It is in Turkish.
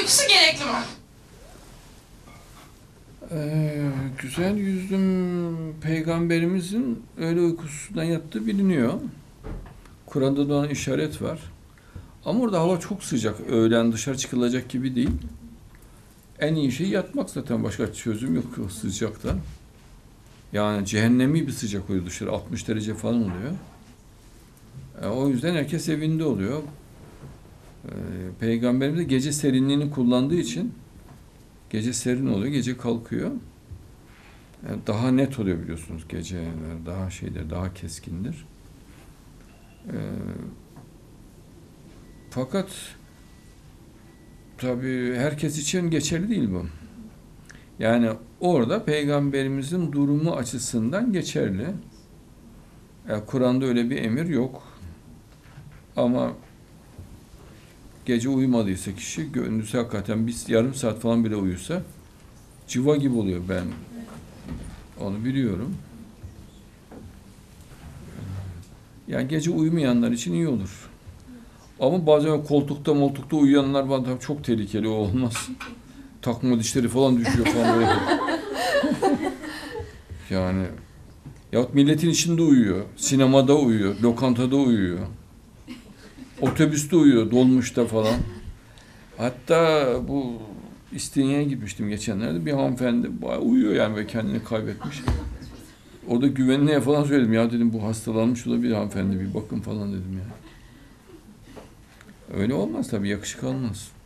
uykusu gerekli mi? Güzel yüzlüm peygamberimizin öğle uykusundan yattığı biliniyor. Kur'an'da da ona işaret var. Ama orada hava çok sıcak. Öğlen dışarı çıkılacak gibi değil. En iyi şey yatmak zaten. Başka çözüm yok o sıcakta. Yani cehennemi bir sıcak oluyor dışarı. 60 derece falan oluyor. O yüzden herkes evinde oluyor. Peygamberimiz de gece serinliğini kullandığı için gece serin oluyor, gece kalkıyor. Daha net oluyor biliyorsunuz gece, daha şeyler, daha keskindir. Fakat tabii herkes için geçerli değil bu. Yani orada Peygamberimizin durumu açısından geçerli. Kur'an'da öyle bir emir yok. Ama gece uyumadıysa kişi, gündüz hakikaten bir yarım saat falan bile uyusa civa gibi oluyor, ben onu biliyorum. Yani gece uyumayanlar için iyi olur. Ama bazen koltukta uyuyanlar var, tabii çok tehlikeli, o olmaz. Takma dişleri falan düşüyor falan böyle. Yani yahut milletin içinde uyuyor, sinemada uyuyor, lokantada uyuyor, otobüste uyuyor, dolmuşta falan. Hatta bu İstinye'ye gitmiştim geçenlerde, bir hanımefendi bayağı uyuyor yani ve kendini kaybetmiş. O da güvenliğe falan söyledim, ya dedim bu hastalanmış olabilir hanımefendi, bir bakın falan dedim ya. Öyle olmaz tabii, yakışık almaz.